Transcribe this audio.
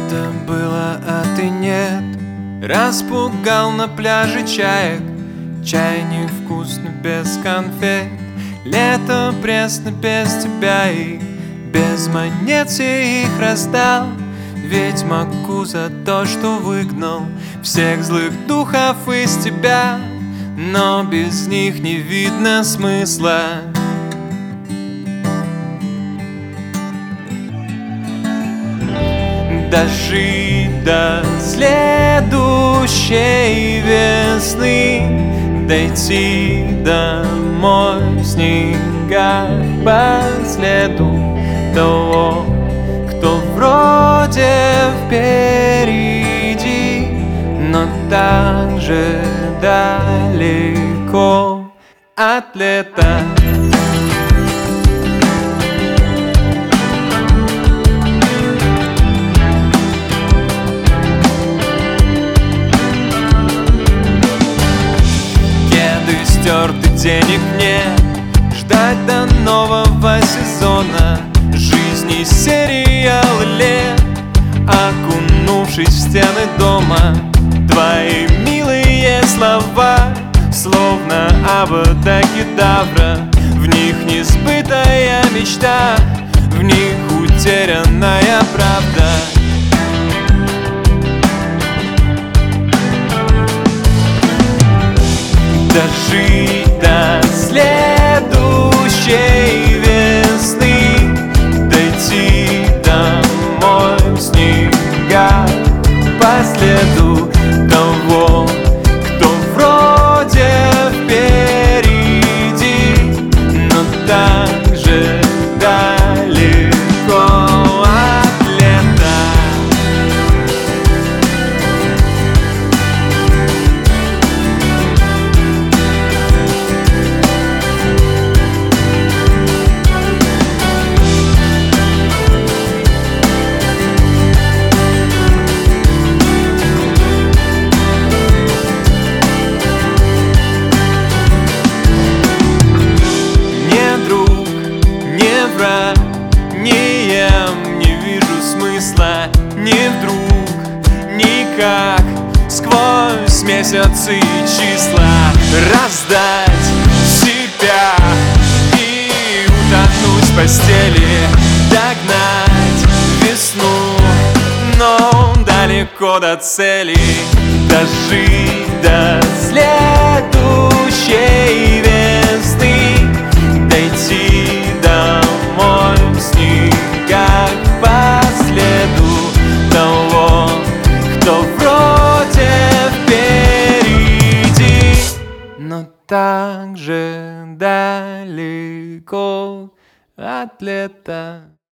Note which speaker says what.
Speaker 1: Лето было, а ты нет. Распугал на пляже чаек. Чай невкусный без конфет. Лето пресно без тебя и без монет все их раздал. Ведь могу за то, что выгнал всех злых духов из тебя, но без них не видно смысла. Дожить до следующей весны, дойти домой в снегах по следу того, кто вроде впереди, но так же далеко от лета. Стерты, денег нет, ждать до нового сезона жизни сериал лет, окунувшись в стены дома. Твои милые слова, словно абракадабра, в них несбытая мечта, в них утерянная правда. Дожить до следующей весны, дойти домой в снегах по следу того, кто вроде впереди, но так же далеко от лета. Не ем, не вижу смысла, не вдруг, никак, сквозь месяцы и числа раздать себя и утонуть в постели, догнать весну, но далеко до цели. Дожить до следующей весны, дойти домой в снегах по следу того, кто вроде впереди, но так же далеко от лета.